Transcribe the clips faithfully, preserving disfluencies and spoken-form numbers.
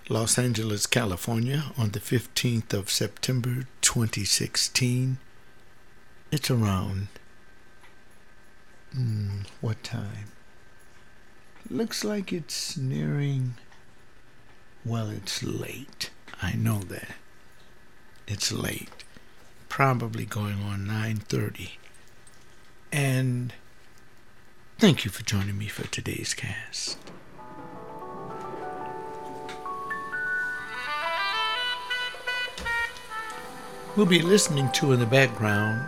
Los Angeles, California, on the fifteenth of September twenty sixteen. It's around, mm, what time? Looks like it's nearing, well, it's late. I know that. It's late. Probably going on nine thirty. And thank you for joining me for today's cast. We'll be listening to in the background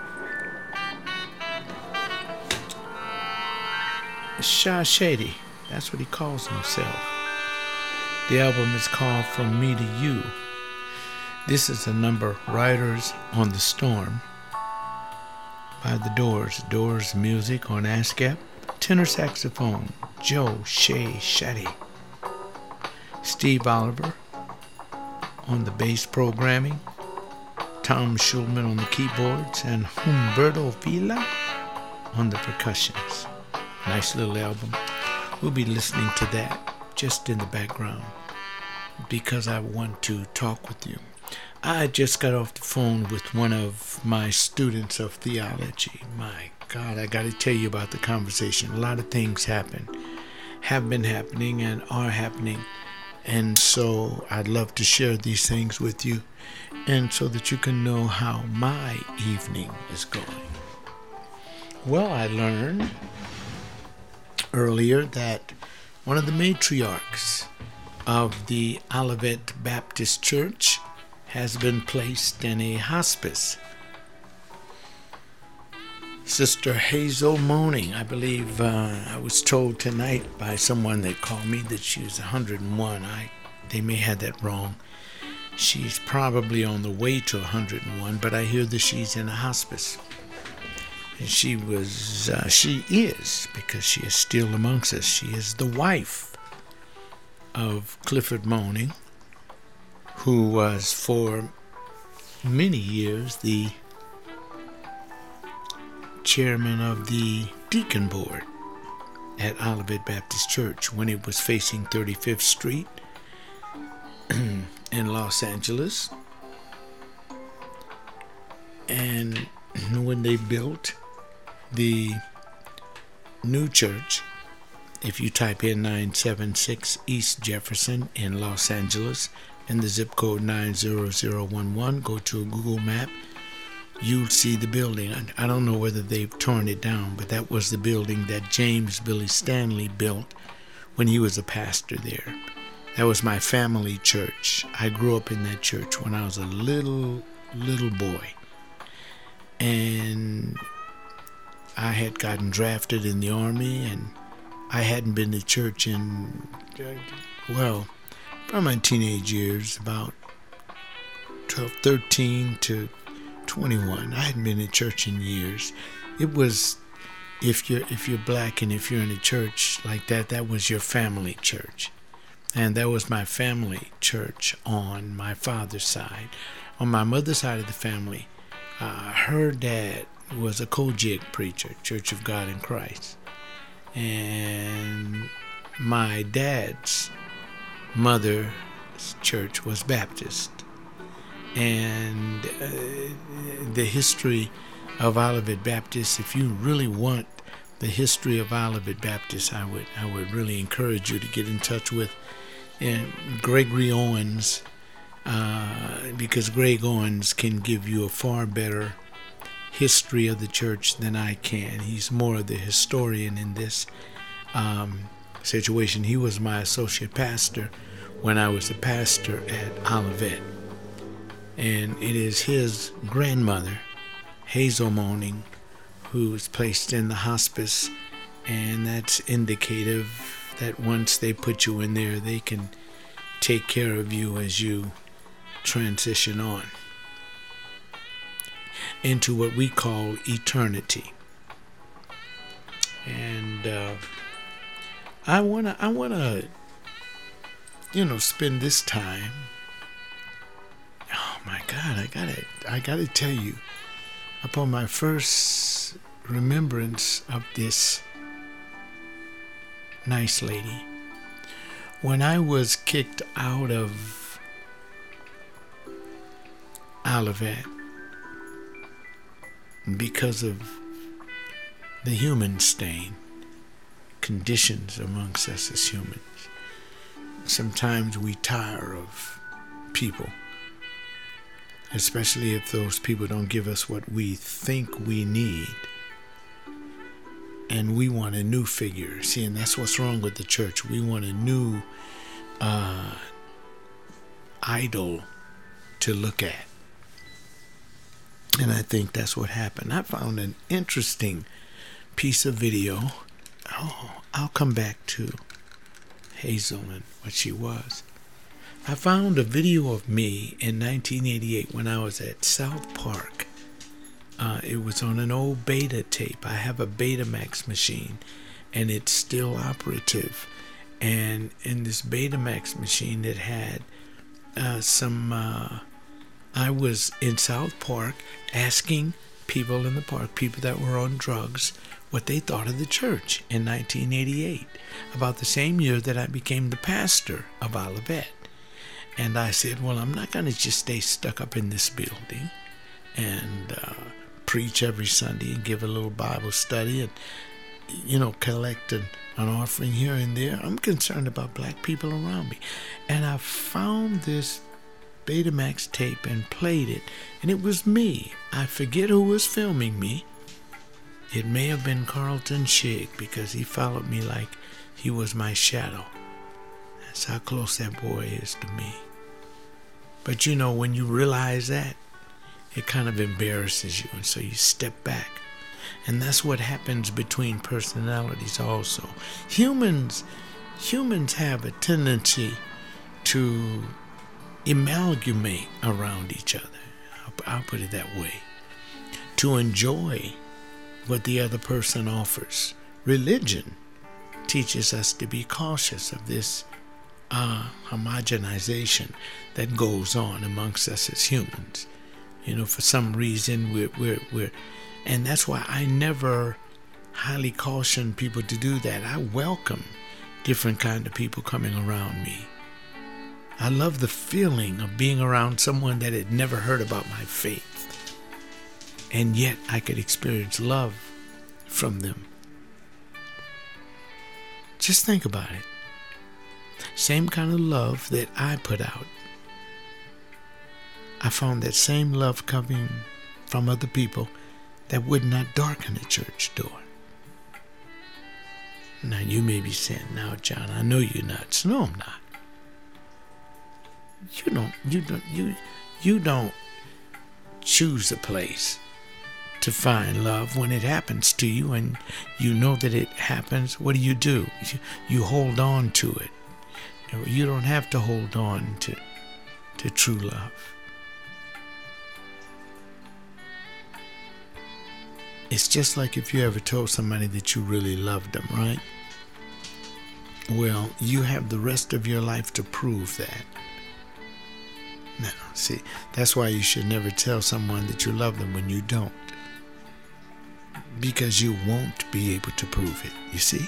Sha Shady. That's what he calls himself. The album is called From Me to You. This is a number, Riders on the Storm, by The Doors. Doors music on ASCAP. Tenor saxophone, Joe Shea Shady. Steve Oliver on the bass programming. Tom Schulman on the keyboards, and Humberto Villa on the percussions. Nice little album. We'll be listening to that just in the background because I want to talk with you. I just got off the phone with one of my students of theology. My God, I got to tell you about the conversation. A lot of things happen, have been happening, and are happening. And so I'd love to share these things with you, and so that you can know how my evening is going. Well, I learned earlier that one of the matriarchs of the Olivet Baptist Church has been placed in a hospice. Sister Hazel Moaning, I believe uh, I was told tonight by someone that called me that she was one hundred and one. I, they may have that wrong. She's probably on the way to one hundred and one, but I hear that she's in a hospice. And she was, uh, she is, because she is still amongst us. She is the wife of Clifford Moaning, who was for many years the chairman of the deacon board at Olivet Baptist Church when it was facing thirty-fifth Street in Los Angeles. And when they built the new church, if you type in nine seven six East Jefferson in Los Angeles and the zip code nine zero zero one one, go to a Google map, you'll see the building. I don't know whether they've torn it down, but that was the building that James Billy Stanley built when he was a pastor there. That was my family church. I grew up in that church when I was a little, little boy. And I had gotten drafted in the Army, and I hadn't been to church in, well, from my teenage years, about twelve, thirteen to twenty-one. I hadn't been in church in years. It was, if you're if you're black and if you're in a church like that, that was your family church. And that was my family church on my father's side. On my mother's side of the family, uh, her dad was a Kojic preacher, Church of God in Christ. And my dad's mother's church was Baptist. And uh, the history of Olivet Baptist, if you really want the history of Olivet Baptist, I would I would really encourage you to get in touch with uh, Gregory Owens, uh, because Greg Owens can give you a far better history of the church than I can. He's more of the historian in this um, situation. He was my associate pastor when I was a pastor at Olivet. And it is his grandmother, Hazel Moaning, who was placed in the hospice, and that's indicative that once they put you in there, they can take care of you as you transition on into what we call eternity. And uh, I wanna, I wanna, you know, spend this time. Oh my God, I gotta, I gotta tell you, upon my first remembrance of this nice lady, When I was kicked out of Olivet because of the human stain, conditions amongst us as humans, sometimes we tire of people, especially if those people don't give us what we think we need, and we want a new figure. See, and that's what's wrong with the church. We want a new uh, idol to look at, and I think that's what happened. I found an interesting piece of video. Oh, I'll come back to Hazel and what she was. I found a video of me in nineteen eighty-eight when I was at South Park. Uh, it was on an old Beta tape. I have a Betamax machine, and it's still operative. And in this Betamax machine, it had uh, some. Uh, I was in South Park asking people in the park, people that were on drugs, what they thought of the church in nineteen eighty-eight, about the same year that I became the pastor of Olivet. And I said, well, I'm not going to just stay stuck up in this building and uh, preach every Sunday and give a little Bible study and, you know, collect an, an offering here and there. I'm concerned about black people around me. And I found this Betamax tape and played it, and it was me. I forget who was filming me. It may have been Carlton Shigg, because he followed me like he was my shadow. That's how close that boy is to me. But you know, when you realize that, it kind of embarrasses you, and so you step back. And that's what happens between personalities also. Humans, humans have a tendency to amalgamate around each other. I'll, I'll put it that way. To enjoy what the other person offers. Religion teaches us to be cautious of this uh, homogenization that goes on amongst us as humans. You know, for some reason we're we're we're, and that's why I never highly caution people to do that. I welcome different kind of people coming around me. I love the feeling of being around someone that had never heard about my faith, and yet I could experience love from them. Just think about it. Same kind of love that I put out, I found that same love coming from other people that would not darken the church door. Now you may be saying, now John, I know you're nuts. No, I'm not. You don't, you don't, you, you don't choose a place to find love. When it happens to you and you know that it happens, what do you do? You, you hold on to it. You don't have to hold on to, to true love. It's just like if you ever told somebody that you really loved them, right? Well, you have the rest of your life to prove that. Now, see, that's why you should never tell someone that you love them when you don't. Because you won't be able to prove it, you see?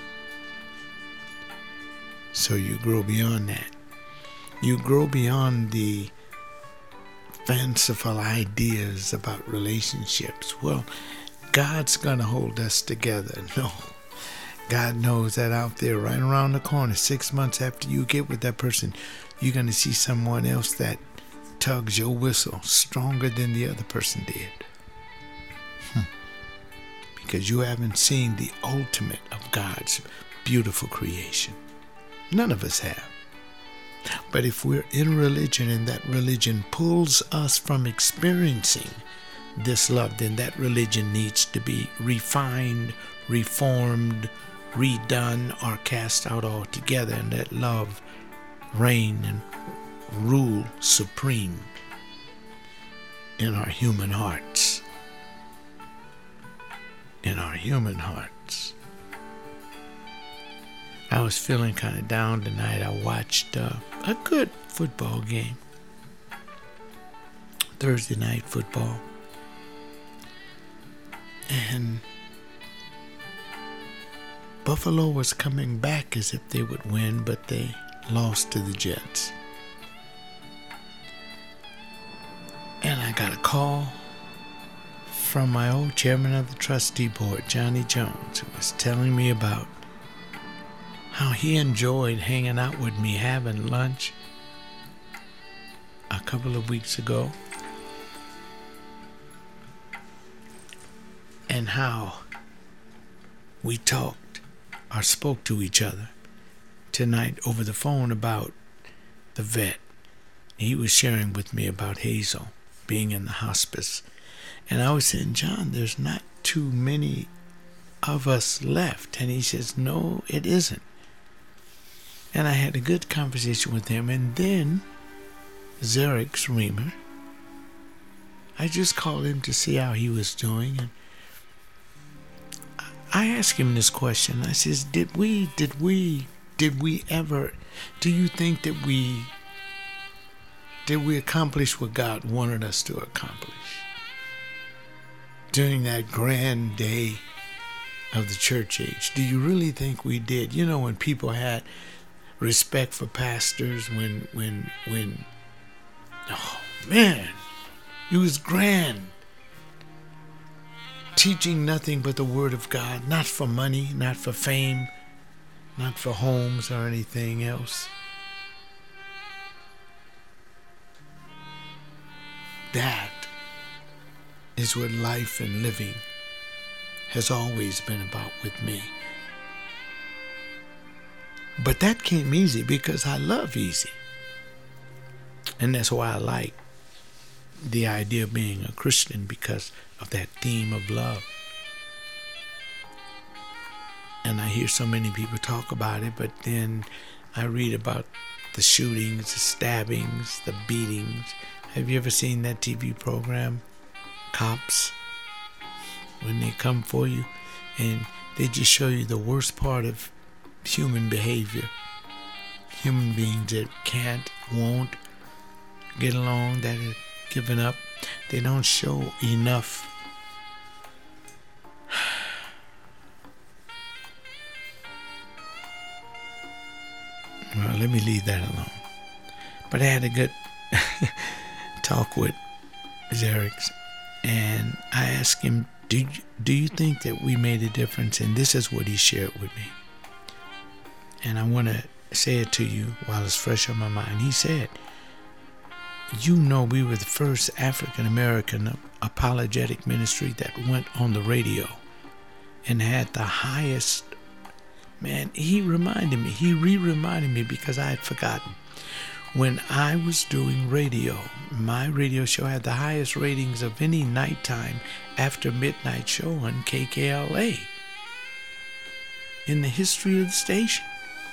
So you grow beyond that. You grow beyond the fanciful ideas about relationships. Well, God's gonna hold us together. No. God knows that out there, right around the corner, six months after you get with that person, you're gonna see someone else that tugs your whistle stronger than the other person did. Hmm. Because you haven't seen the ultimate of God's beautiful creation. None of us have. But if we're in religion and that religion pulls us from experiencing this love, then that religion needs to be refined, reformed, redone, or cast out altogether, and let love reign and rule supreme in our human hearts. In our human hearts. I was feeling kind of down tonight. I watched uh, a good football game. Thursday night football. And Buffalo was coming back as if they would win, but they lost to the Jets. And I got a call from my old chairman of the trustee board, Johnny Jones, who was telling me about how he enjoyed hanging out with me, having lunch a couple of weeks ago, and how we talked or spoke to each other tonight over the phone about the vet. He was sharing with me about Hazel being in the hospice. And I was saying, John, there's not too many of us left. And he says, no, it isn't. And I had a good conversation with him. And then Xerix Reamer, I just called him to see how he was doing. And I asked him this question. I says, did we, did we, did we ever, do you think that we, did we accomplish what God wanted us to accomplish during that grand day of the church age? Do you really think we did? You know, when people had respect for pastors, when, when, when, oh man, it was grand. Teaching nothing but the Word of God, not for money, not for fame, not for homes or anything else. That is what life and living has always been about with me. But that came easy because I love easy. And that's why I like the idea of being a Christian, because of that theme of love. And I hear so many people talk about it, but then I read about the shootings, the stabbings, the beatings. Have you ever seen that T V program, Cops? When they come for you and they just show you the worst part of human behavior. Human beings that can't, won't get along, that are giving up. They don't show enough well, let me leave that alone. But I had a good talk with Xerix, and I asked him, do you, do you think that we made a difference? And this is what he shared with me. And I want to say it to you while it's fresh on my mind. He said, you know, we were the first African-American apologetic ministry that went on the radio and had the highest, man, he reminded me, he re-reminded me because I had forgotten. When I was doing radio, my radio show had the highest ratings of any nighttime after midnight show on K K L A in the history of the station.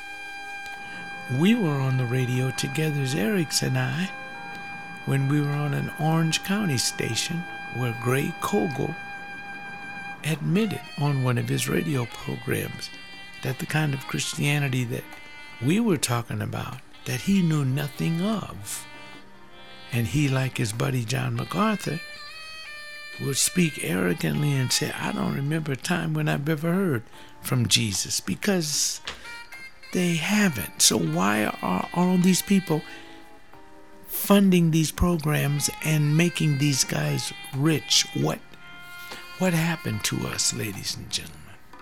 We were on the radio together, Xerix and I, when we were on an Orange County station where Gray Kogel admitted on one of his radio programs that the kind of Christianity that we were talking about, that he knew nothing of. And he, like his buddy John MacArthur, would speak arrogantly and say, I don't remember a time when I've ever heard from Jesus, because they haven't. So why are all these people funding these programs and making these guys rich? What what happened to us, ladies and gentlemen?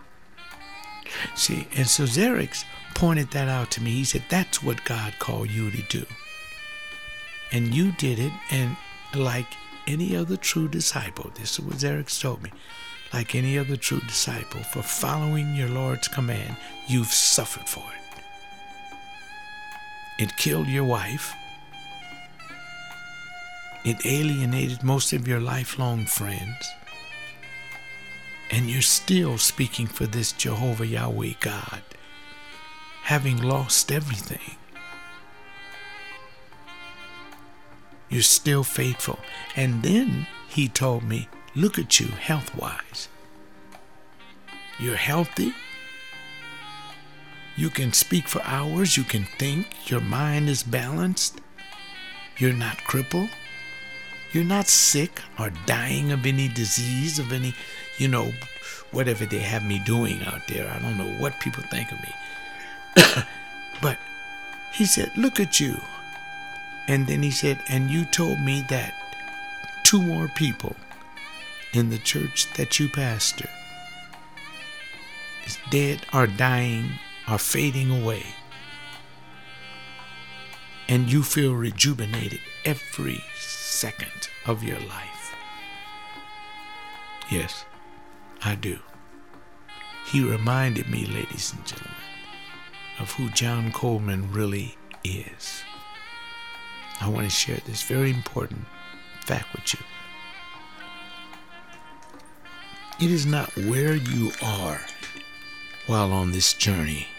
See, and so Xerix pointed that out to me. He said, that's what God called you to do. And you did it, and like any other true disciple, this is what Xerix told me, like any other true disciple, for following your Lord's command, you've suffered for it. It killed your wife. It alienated most of your lifelong friends. And you're still speaking for this Jehovah Yahweh God, having lost everything. You're still faithful. And then he told me, look at you health-wise. You're healthy. You can speak for hours. You can think. Your mind is balanced. You're not crippled. You're not sick or dying of any disease, of any, you know, whatever they have me doing out there. I don't know what people think of me. But He said, look at you. And then he said, and you told me that two more people in the church that you pastor is dead, are dying, are fading away. And you feel rejuvenated every second of your life. Yes, I do. He reminded me, ladies and gentlemen, of who John Coleman really is. I want to share this very important fact with you. It is not where you are while on this journey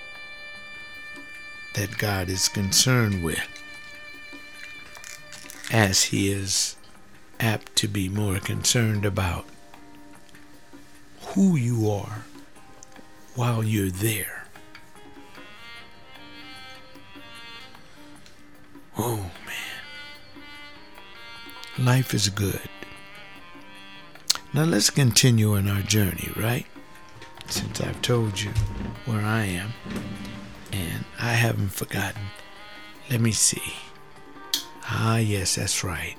that God is concerned with, as he is apt to be more concerned about who you are while you're there. Oh man, life is good. Now let's continue on our journey, right? Since I've told you where I am, and I haven't forgotten. Let me see. Ah, yes, that's right.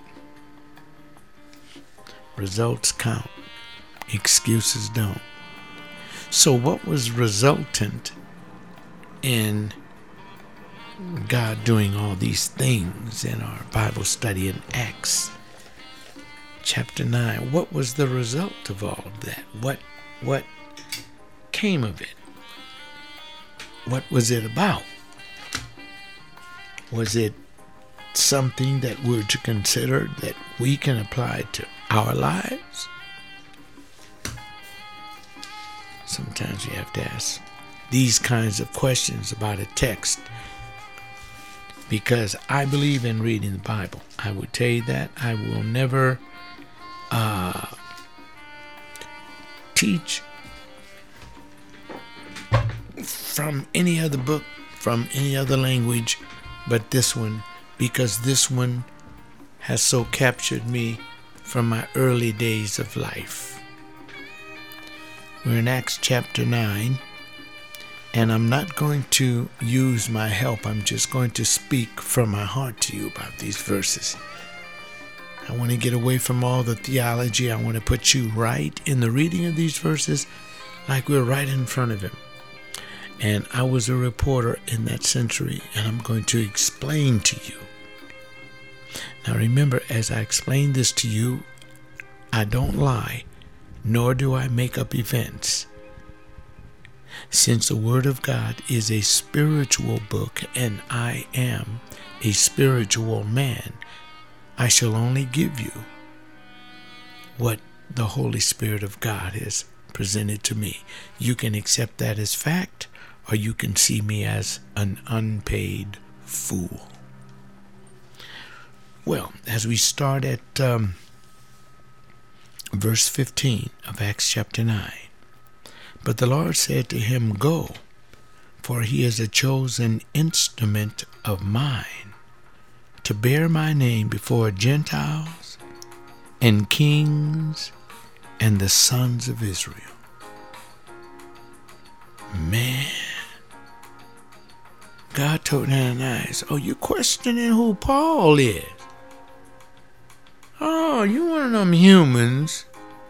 Results count. Excuses don't. So what was resultant in God doing all these things in our Bible study in Acts chapter nine? What was the result of all of that? What what came of it? What was it about? Was it something that we're to consider that we can apply to our lives? Sometimes you have to ask these kinds of questions about a text, because I believe in reading the Bible. I would tell you that. I will never uh, teach from any other book, from any other language, but this one, because this one has so captured me from my early days of life. We're in Acts chapter nine, and I'm not going to use my help. I'm just going to speak from my heart to you about these verses. I want to get away from all the theology. I want to put you right in the reading of these verses like we're right in front of him. And I was a reporter in that century, and I'm going to explain to you. Now remember, as I explain this to you, I don't lie, nor do I make up events. Since the Word of God is a spiritual book, and I am a spiritual man, I shall only give you what the Holy Spirit of God has presented to me. You can accept that as fact, or you can see me as an unpaid fool. Well, as we start at um, verse fifteen of Acts chapter nine. But the Lord said to him, Go, for he is a chosen instrument of mine, to bear my name before Gentiles and kings and the sons of Israel. Man, God told Ananias, oh, you're questioning who Paul is. Oh, you one of them humans.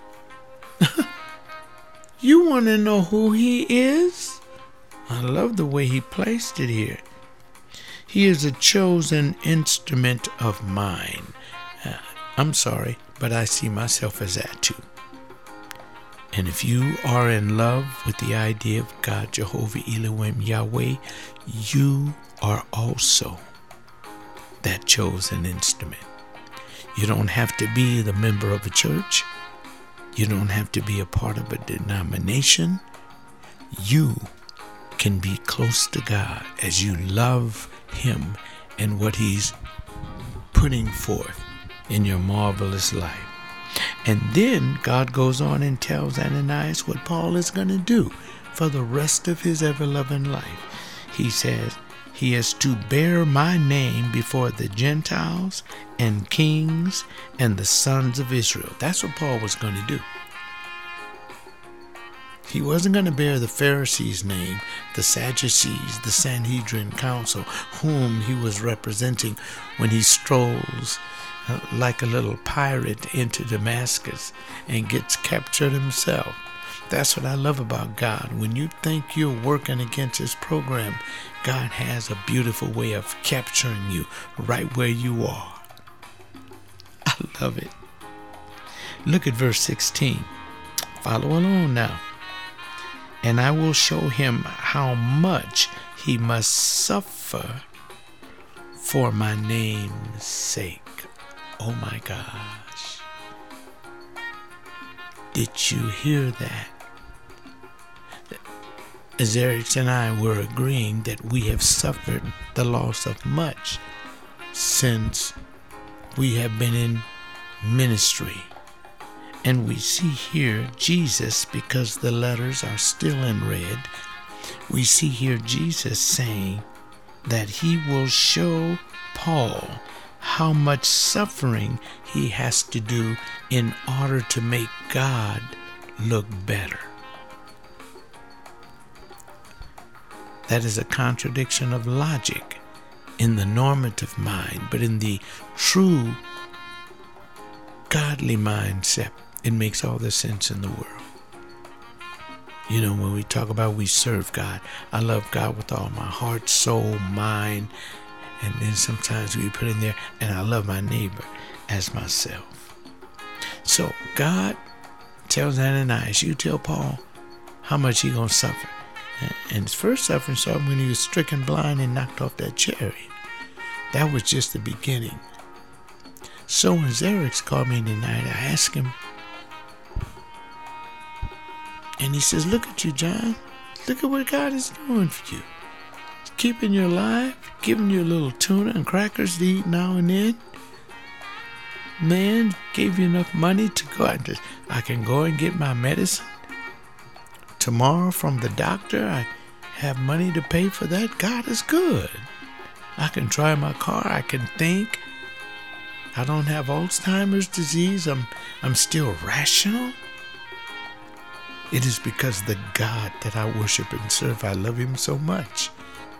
You want to know who he is? I love the way he placed it here. He is a chosen instrument of mine. Uh, I'm sorry, but I see myself as that too. And if you are in love with the idea of God, Jehovah Elohim Yahweh, you are also that chosen instrument. You don't have to be the member of a church. You don't have to be a part of a denomination. You can be close to God as you love him and what he's putting forth in your marvelous life. And then God goes on and tells Ananias what Paul is going to do for the rest of his ever-loving life. He says he is to bear my name before the Gentiles and kings and the sons of Israel. That's what Paul was going to do. He wasn't going to bear the Pharisees' name, the Sadducees, the Sanhedrin Council, whom he was representing when he strolls uh, like a little pirate into Damascus and gets captured himself. That's what I love about God. When you think you're working against his program, God has a beautiful way of capturing you right where you are. I love it. Look at verse sixteen. Follow along now. And I will show him how much he must suffer for my name's sake. Oh my gosh. Did you hear that? As Eric and I were agreeing that we have suffered the loss of much since we have been in ministry. And we see here Jesus, because the letters are still in red, we see here Jesus saying that he will show Paul how much suffering he has to do in order to make God look better. That is a contradiction of logic in the normative mind, but in the true godly mindset, it makes all the sense in the world. You know, when we talk about we serve God, I love God with all my heart, soul, mind, and then sometimes we put in there, and I love my neighbor as myself. So God tells Ananias, you tell Paul how much he gonna suffer. And his first suffering started when he was stricken blind and knocked off that chariot. That was just the beginning. So when Xerix called me tonight, I asked him, and he says, look at you, John. Look at what God is doing for you. He's keeping you alive, giving you a little tuna and crackers to eat now and then. Man, gave you enough money to go out. And I can go and get my medicine. Tomorrow from the doctor, I have money to pay for that. God is good. I can drive my car. I can think. I don't have Alzheimer's disease. I'm, I'm still rational. It is because the God that I worship and serve, I love him so much.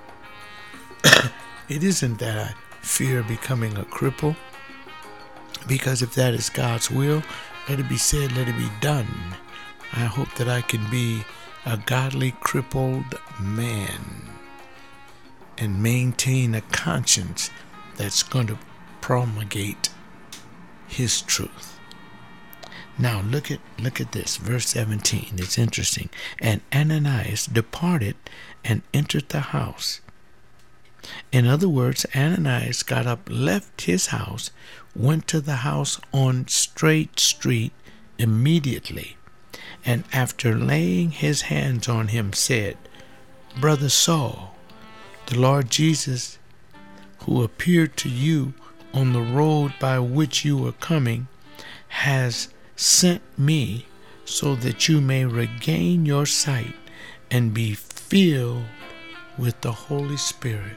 It isn't that I fear becoming a cripple, because if that is God's will, let it be said, let it be done. I hope that I can be a godly crippled man and maintain a conscience that's going to promulgate his truth. Now look at look at this, verse seventeen. It's interesting. And Ananias departed and entered the house. In other words, Ananias got up, left his house, went to the house on Straight Street immediately, and after laying his hands on him said, Brother Saul, the Lord Jesus, who appeared to you on the road by which you were coming, has sent me so that you may regain your sight and be filled with the Holy Spirit.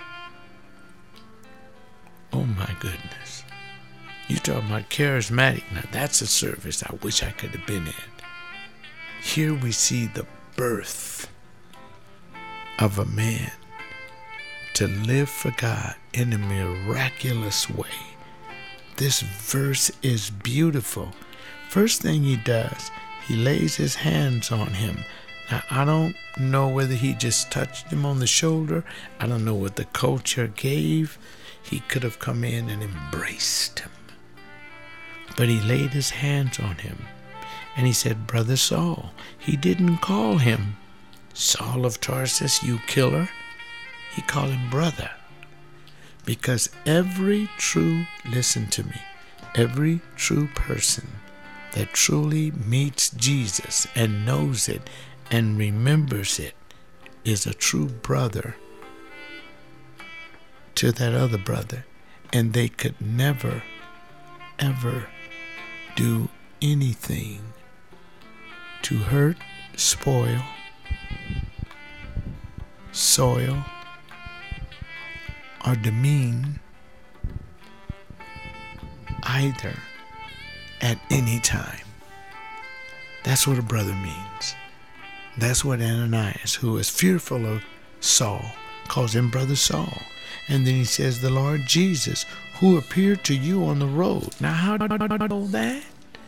Oh my goodness. You talking about charismatic. Now that's a service I wish I could have been in. Here we see the birth of a man to live for God in a miraculous way. This verse is beautiful. First thing he does, he lays his hands on him. Now, I don't know whether he just touched him on the shoulder. I don't know what the culture gave. He could have come in and embraced him. But he laid his hands on him. And he said, Brother Saul. He didn't call him Saul of Tarsus, you killer. He called him brother. Because every true, listen to me, every true person that truly meets Jesus and knows it and remembers it is a true brother to that other brother. And they could never, ever do anything to hurt, spoil, soil, or demean either at any time. That's what a brother means. That's what Ananias, who is fearful of Saul, calls him Brother Saul. And then he says, the Lord Jesus, who appeared to you on the road. Now, how did I know that?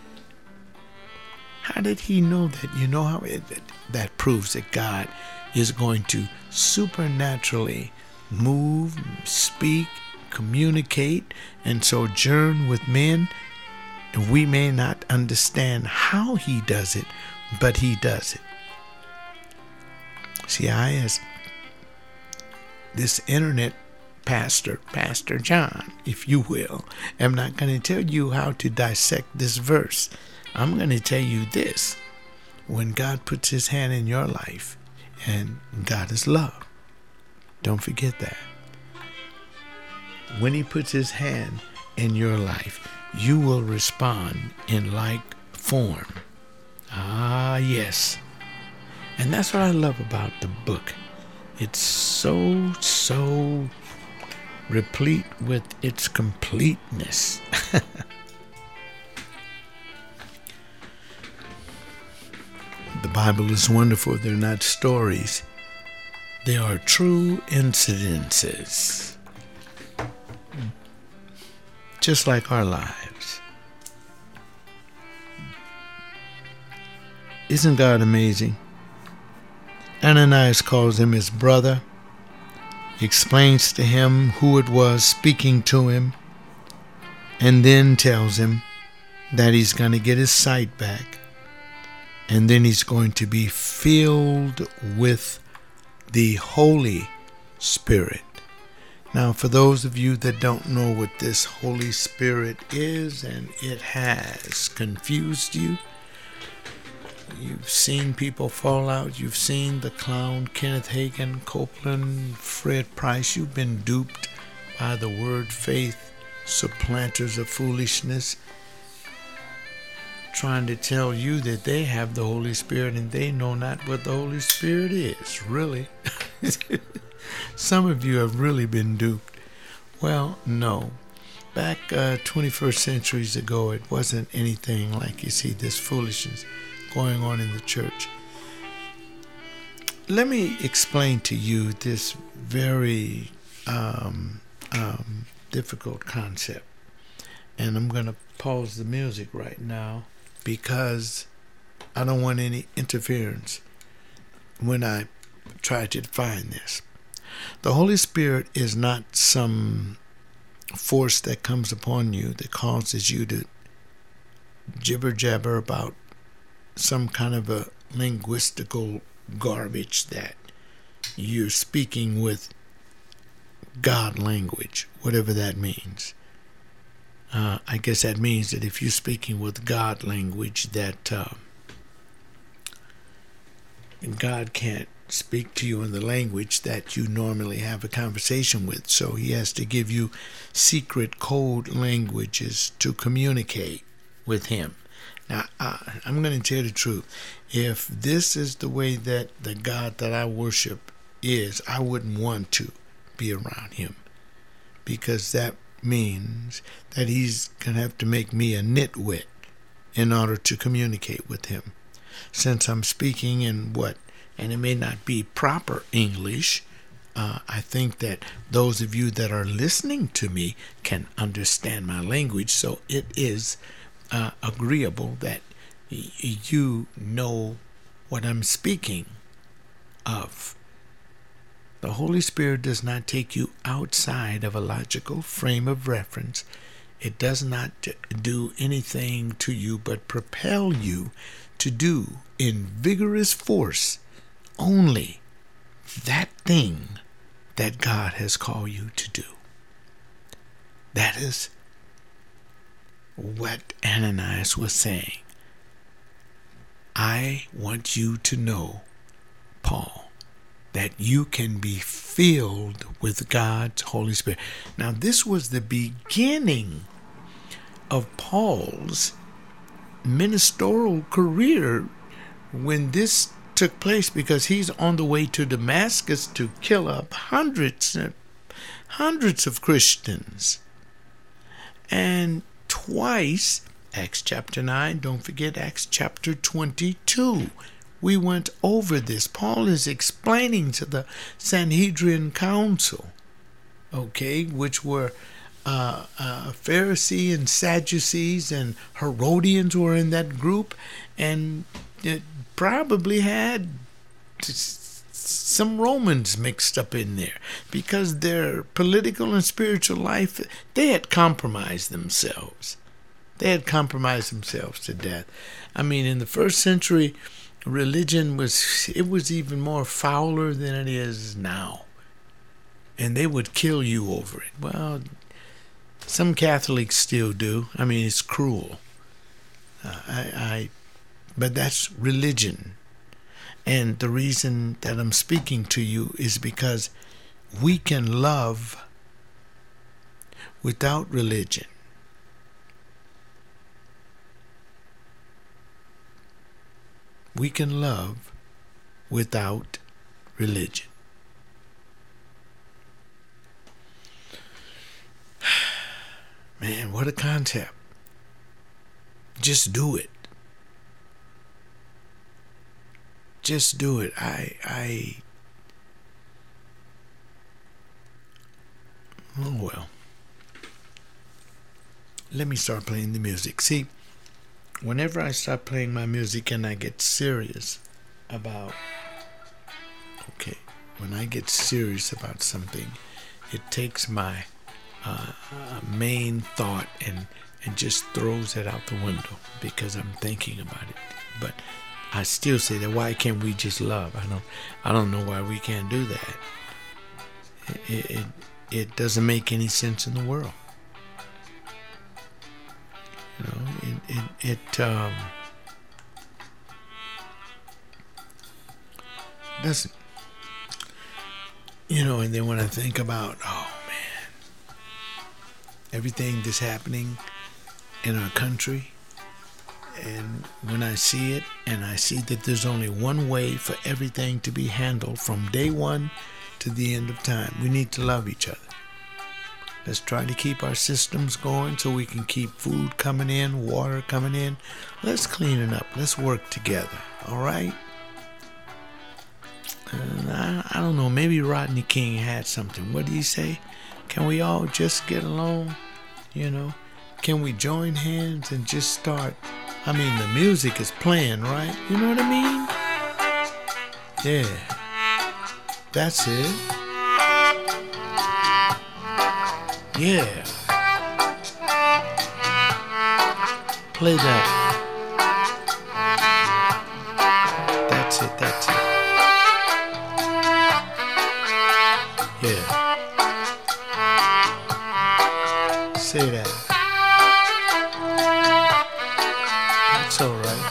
How did he know that? You know how it, that proves that God is going to supernaturally move, speak, communicate, and sojourn with men. And we may not understand how he does it, but he does it. See, I, as this internet pastor, Pastor John, if you will, am not going to tell you how to dissect this verse. I'm going to tell you this. When God puts his hand in your life, and God is love, don't forget that. When he puts his hand in your life, you will respond in like form. Ah, yes. And that's what I love about the book. It's so, so replete with its completeness. The Bible is wonderful. They're not stories. They are true incidences. Just like our lives. Isn't God amazing? Ananias calls him his brother, explains to him who it was speaking to him, and then tells him that he's going to get his sight back, and then he's going to be filled with the Holy Spirit. Now, for those of you that don't know what this Holy Spirit is, and it has confused you, you've seen people fall out. You've seen the clown Kenneth Hagin, Copeland, Fred Price. You've been duped by the word faith, supplanters of foolishness, trying to tell you that they have the Holy Spirit and they know not what the Holy Spirit is, really. Some of you have really been duped. Well, no. Back uh, twenty-first centuries ago, it wasn't anything like you see this foolishness going on in the church. Let me explain to you this very um, um, difficult concept. And I'm going to pause the music right now because I don't want any interference when I try to define this. The Holy Spirit is not some force that comes upon you that causes you to jibber jabber about some kind of a linguistical garbage that you're speaking with God language, whatever that means. Uh, I guess that means that if you're speaking with God language, that uh, God can't speak to you in the language that you normally have a conversation with. So he has to give you secret code languages to communicate with him. Now, I, I'm going to tell you the truth. If this is the way that the God that I worship is, I wouldn't want to be around him, because that means that he's going to have to make me a nitwit in order to communicate with him. Since I'm speaking in what, and it may not be proper English, uh, I think that those of you that are listening to me can understand my language, so it is uh, agreeable that y- you know what I'm speaking of. The Holy Spirit does not take you outside of a logical frame of reference. It does not do anything to you but propel you to do in vigorous force only that thing that God has called you to do. That is what Ananias was saying. I want you to know, Paul, that you can be filled with God's Holy Spirit. Now, this was the beginning of Paul's ministerial career when this took place, because he's on the way to Damascus to kill up hundreds and hundreds of Christians. And twice, Acts chapter nine, don't forget Acts chapter twenty-two, We went over this. Paul is explaining to the Sanhedrin Council, okay, which were uh, uh, Pharisees and Sadducees and Herodians were in that group, and it probably had some Romans mixed up in there because their political and spiritual life, they had compromised themselves. They had compromised themselves to death. I mean, in the first century, religion was, it was even more fouler than it is now. And they would kill you over it. Well, some Catholics still do. I mean, it's cruel. Uh, I, I, but that's religion. And the reason that I'm speaking to you is because we can love without religion. We can love without religion. Man, what a concept. Just do it. Just do it. I, I, oh well. Let me start playing the music. See, whenever I start playing my music and I get serious about, okay, when I get serious about something, it takes my uh, main thought and, and just throws it out the window because I'm thinking about it. But I still say that why can't we just love? I don't I don't know why we can't do that. It it, it doesn't make any sense in the world. You know, it it, it um doesn't. You know, and then when I think about, oh man, everything that's happening in our country, and when I see it, and I see that there's only one way for everything to be handled from day one to the end of time, we need to love each other. Let's try to keep our systems going so we can keep food coming in, water coming in. Let's clean it up. Let's work together. All right? And I, I don't know. Maybe Rodney King had something. What do you say? Can we all just get along? You know? Can we join hands and just start? I mean, the music is playing, right? You know what I mean? Yeah. That's it. Yeah. Play that. That's it, that's it. Yeah. Say that. That's all right.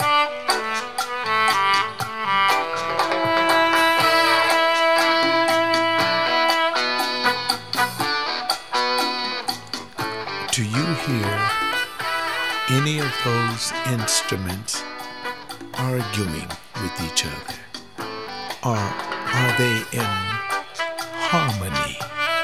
Do you hear any of those instruments arguing with each other? Or are they in harmony?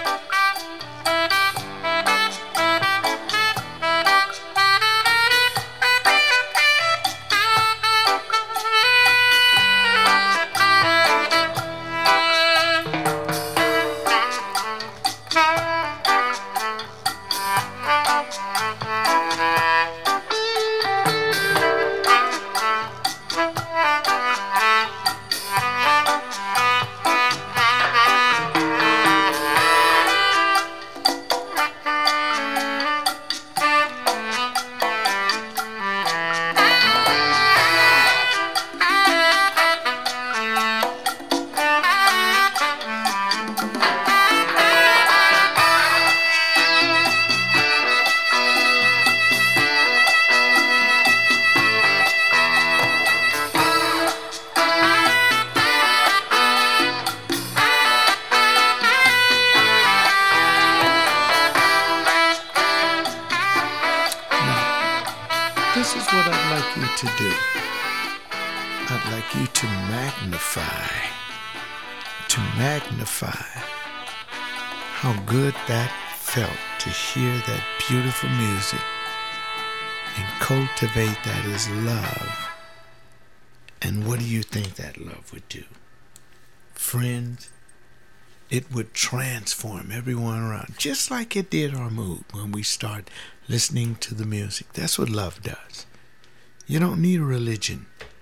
This is what I'd like you to do. I'd like you to magnify, to magnify how good that felt to hear that beautiful music and cultivate that as love And what do you think that love would do? Friends, it would transform everyone around, just like it did our mood when we start listening to the music. That's what love does. You don't need a religion.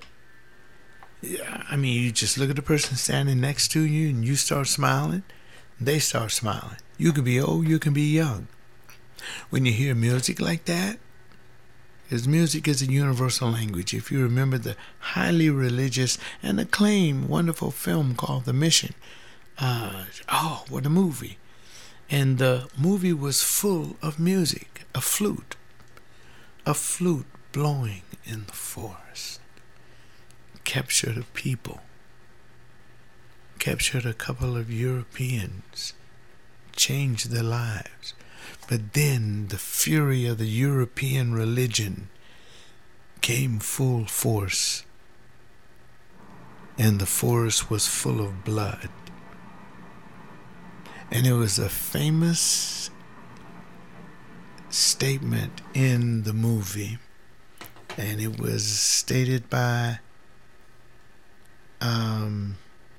I mean, you just look at the person standing next to you and you start smiling, they start smiling. You can be old, you can be young. When you hear music like that, because music is a universal language. If you remember the highly religious and acclaimed wonderful film called The Mission, uh, oh, what a movie. And the movie was full of music, a flute, a flute blowing in the forest. Captured a people, captured a couple of Europeans, changed their lives. But then the fury of the European religion came full force, and the forest was full of blood. And it was a famous statement in the movie, and it was stated by um,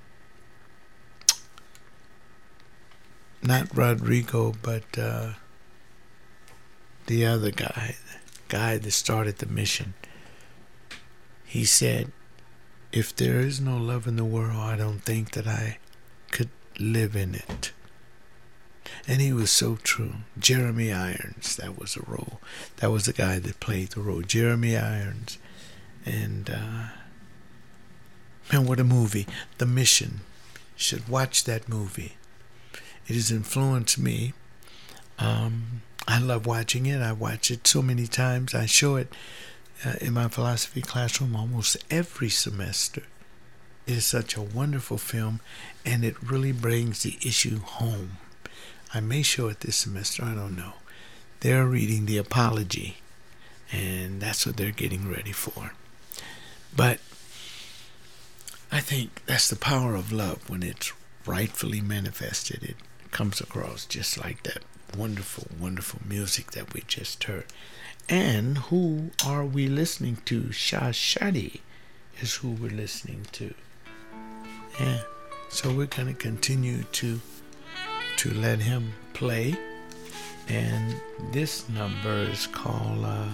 not Rodrigo, but uh, the other guy, the guy that started the mission. He said, if there is no love in the world, I don't think that I could live in it. And he was so true. Jeremy Irons, that was a role. That was the guy that played the role. Jeremy Irons. And, uh, man, what a movie. The Mission. You should watch that movie. It has influenced me. Um, I love watching it. I watch it so many times. I show it uh, in my philosophy classroom almost every semester. It is such a wonderful film, and it really brings the issue home. I may show it this semester. I don't know. They're reading the Apology, and that's what they're getting ready for. But I think that's the power of love when it's rightfully manifested. It comes across just like that wonderful, wonderful music that we just heard. And who are we listening to? Shah Shadi is who we're listening to. Yeah. So we're going to continue to to let him play. And this number is called uh,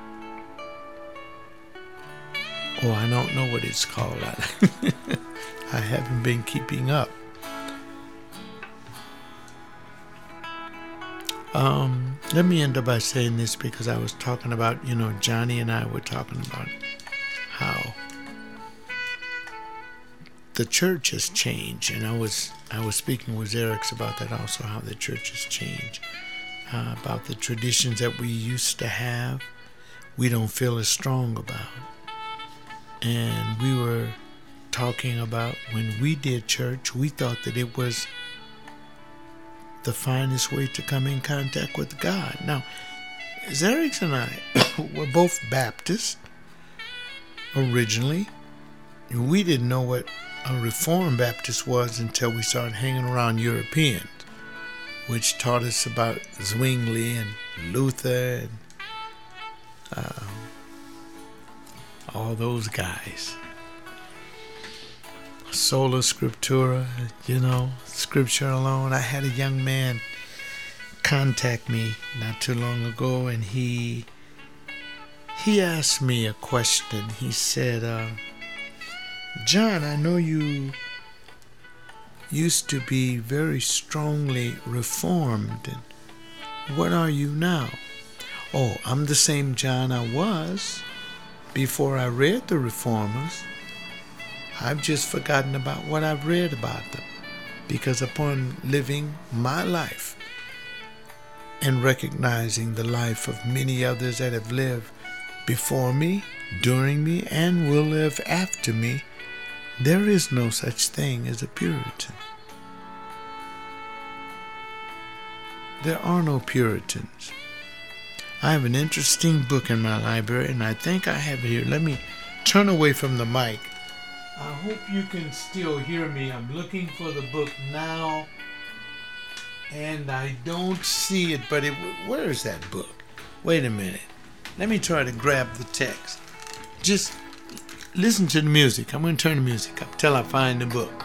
oh, I don't know what it's called. I, I haven't been keeping up. Um, let me end up by saying this, because I was talking about, you know, Johnny and I were talking about how the church has changed, and I was I was speaking with Eric about that also, how the church has changed, uh, about the traditions that we used to have, we don't feel as strong about. And we were talking about when we did church, we thought that it was the finest way to come in contact with God. Now, Zerix and I were both Baptists originally. We didn't know what a Reformed Baptist was until we started hanging around Europeans, which taught us about Zwingli and Luther and um, all those guys. Sola Scriptura, you know, Scripture alone. I had a young man contact me not too long ago, and he he asked me a question. He said, uh, John, I know you used to be very strongly Reformed, and what are you now? Oh, I'm the same John I was before I read the Reformers. I've just forgotten about what I've read about them, because upon living my life and recognizing the life of many others that have lived before me, during me, and will live after me, there is no such thing as a Puritan. There are no Puritans. I have an interesting book in my library, and I think I have it here. Let me turn away from the mic. I hope you can still hear me. I'm looking for the book now, and I don't see it, but it, where is that book? Wait a minute. Let me try to grab the text. Just listen to the music. I'm going to turn the music up till I find the book.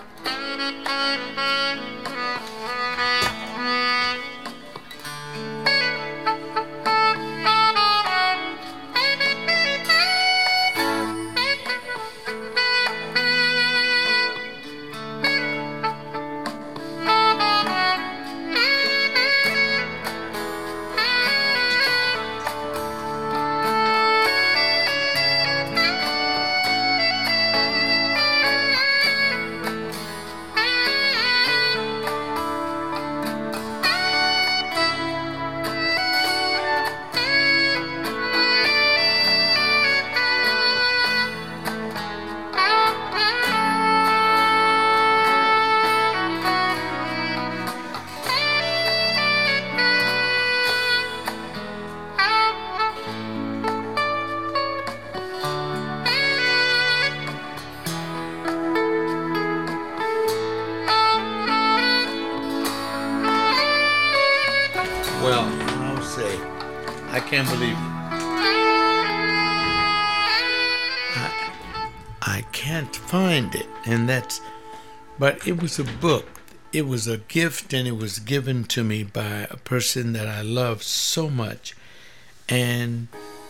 Well, I'll say, I can't believe it. I, I can't find it, and that's, but it was a book. It was a gift, and it was given to me by a person that I love so much, and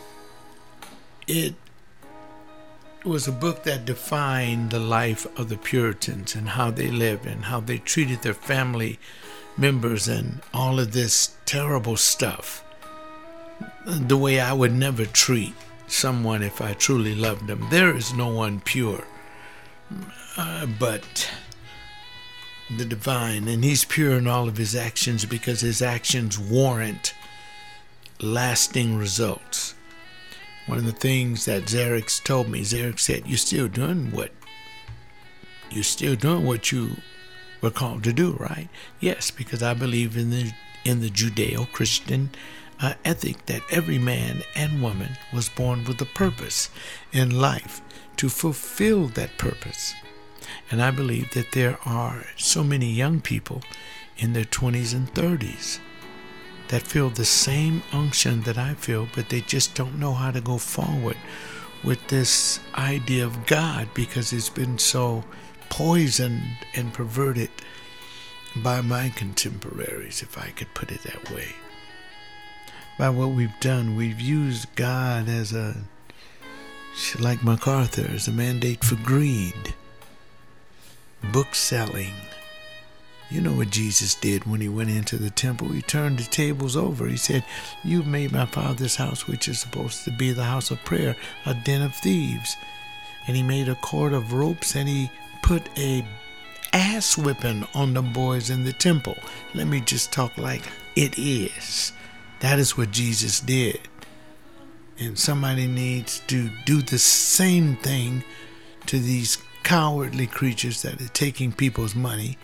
it was a book that defined the life of the Puritans and how they lived and how they treated their family members and all of this terrible stuff, the way I would never treat someone if I truly loved them. There is no one pure uh, but the divine, and he's pure in all of his actions because his actions warrant lasting results. One of the things that Xerxes told me, Xerxes said, you're still doing what you're still doing what you were called to do, right? Yes, because I believe in the in the Judeo-Christian uh, ethic that every man and woman was born with a purpose in life to fulfill that purpose. And I believe that there are so many young people in their twenties and thirties that feel the same unction that I feel, but they just don't know how to go forward with this idea of God because it's been so poisoned and perverted by my contemporaries, if I could put it that way. By what we've done, we've used God as a, like MacArthur, as a mandate for greed, book selling. You know what Jesus did when he went into the temple? He turned the tables over. He said, you've made my Father's house, which is supposed to be the house of prayer, a den of thieves. And he made a cord of ropes, and he put a ass whipping on the boys in the temple. Let me just talk like it is. That is what Jesus did. And somebody needs to do the same thing to these cowardly creatures that are taking people's money.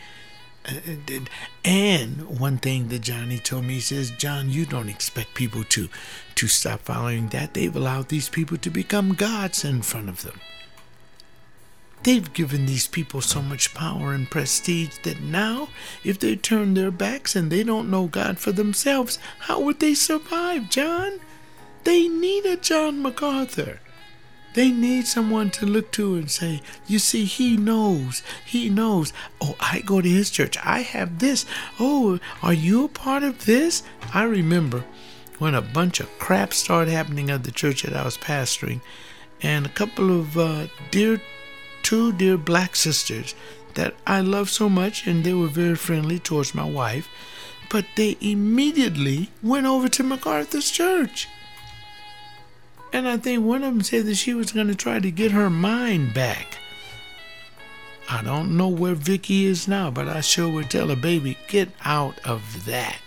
And one thing that Johnny told me, he says, John, you don't expect people to, to stop following that. They've allowed these people to become gods in front of them. They've given these people so much power and prestige that now, if they turn their backs and they don't know God for themselves, how would they survive, John? They need a John MacArthur. They need someone to look to and say, you see, he knows, he knows. Oh, I go to his church. I have this. Oh, are you a part of this? I remember when a bunch of crap started happening at the church that I was pastoring, and a couple of uh, dear two dear black sisters that I love so much, and they were very friendly towards my wife, but they immediately went over to MacArthur's church. And I think one of them said that she was going to try to get her mind back. I don't know where Vicky is now, but I sure would tell her, baby, get out of that.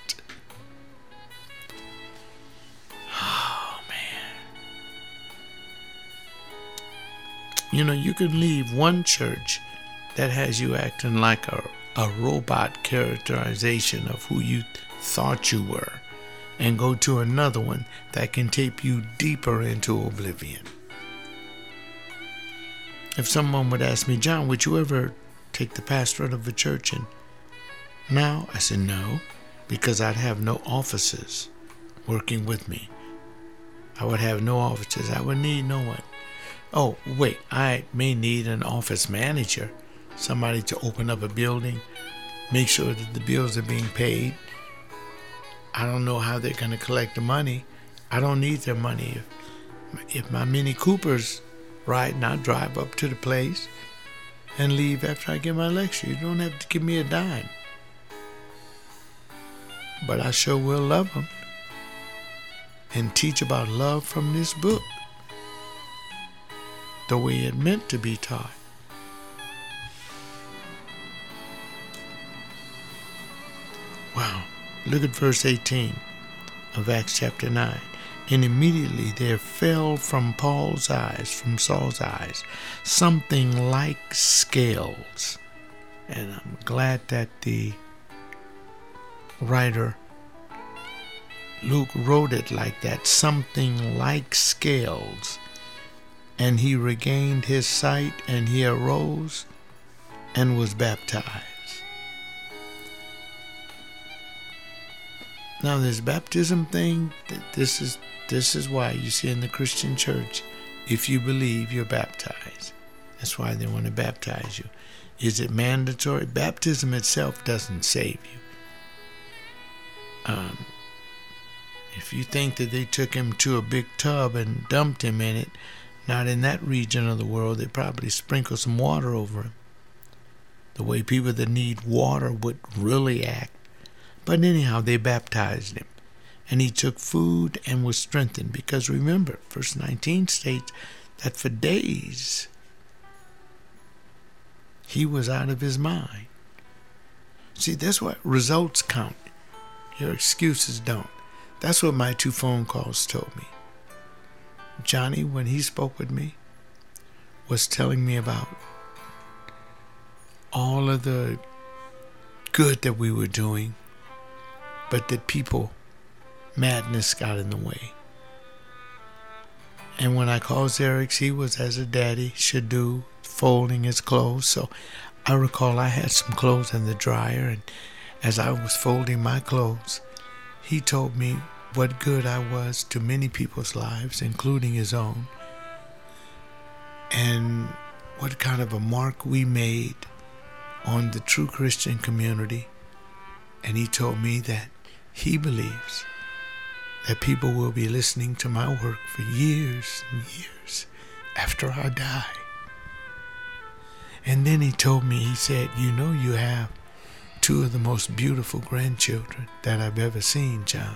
You know, you could leave one church that has you acting like a, a robot characterization of who you thought you were and go to another one that can take you deeper into oblivion. If someone would ask me, John, would you ever take the pastorate of a church? And now I said no, because I'd have no officers working with me. I would have no officers. I would need no one. Oh, wait, I may need an office manager, somebody to open up a building, make sure that the bills are being paid. I don't know how they're going to collect the money. I don't need their money. If, if my Mini Cooper's riding, I'll drive up to the place and leave after I give my lecture. You don't have to give me a dime. But I sure will love them and teach about love from this book the way it meant to be taught. Wow. Look at verse eighteen of Acts chapter nine. And immediately there fell from Paul's eyes, from Saul's eyes, something like scales. And I'm glad that the writer Luke wrote it like that, something like scales. And he regained his sight, and he arose and was baptized. Now this baptism thing, this is this is why you see in the Christian church, if you believe, you're baptized. That's why they want to baptize you. Is it mandatory? Baptism itself doesn't save you. Um, if you think that they took him to a big tub and dumped him in it, not in that region of the world, they probably sprinkle some water over him. The way people that need water would really act. But anyhow, they baptized him. And he took food and was strengthened. Because remember, verse nineteen states that for days he was out of his mind. See, that's what results count. Your excuses don't. That's what my two phone calls told me. Johnny, when he spoke with me, was telling me about all of the good that we were doing, but that people, madness got in the way. And when I called Xerix, he was as a daddy should do, folding his clothes. So I recall I had some clothes in the dryer, and as I was folding my clothes, he told me what good I was to many people's lives, including his own, and what kind of a mark we made on the true Christian community. And he told me that he believes that people will be listening to my work for years and years after I die. And then he told me, he said, you know, you have two of the most beautiful grandchildren that I've ever seen, John.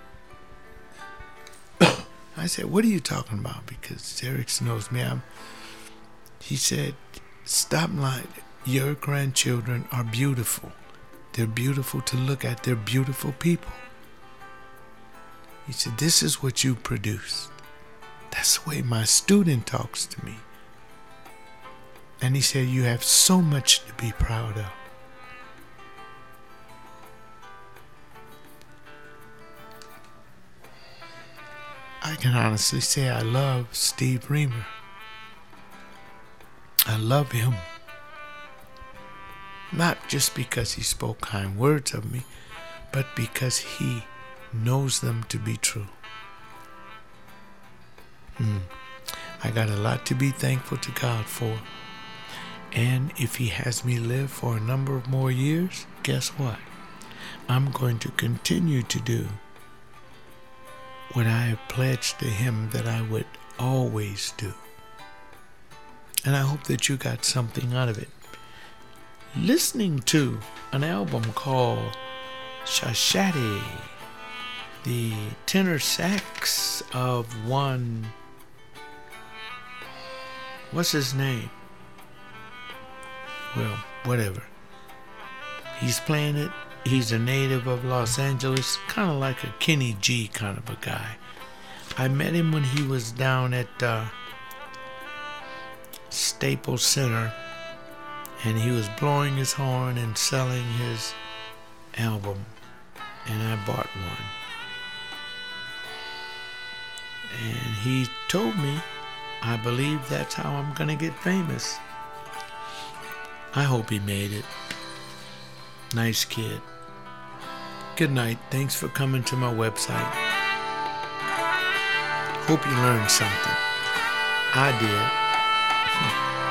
I said, what are you talking about? Because Xerix knows me. I'm, he said, stop lying. Your grandchildren are beautiful. They're beautiful to look at. They're beautiful people. He said, this is what you produced. That's the way my student talks to me. And he said, you have so much to be proud of. I can honestly say I love Steve Reamer. I love him. Not just because he spoke kind words of me, but because he knows them to be true. Hmm. I got a lot to be thankful to God for. And if he has me live for a number of more years, guess what? I'm going to continue to do what I have pledged to him that I would always do. And I hope that you got something out of it. Listening to an album called Shashati, the tenor sax of one, what's his name? Well, whatever. He's playing it. He's a native of Los Angeles, kind of like a Kenny G kind of a guy. I met him when he was down at uh, Staples Center, and he was blowing his horn and selling his album, and I bought one. And he told me, I believe that's how I'm going to get famous. I hope he made it. Nice kid. Good night. Thanks for coming to my website. Hope you learned something. I did.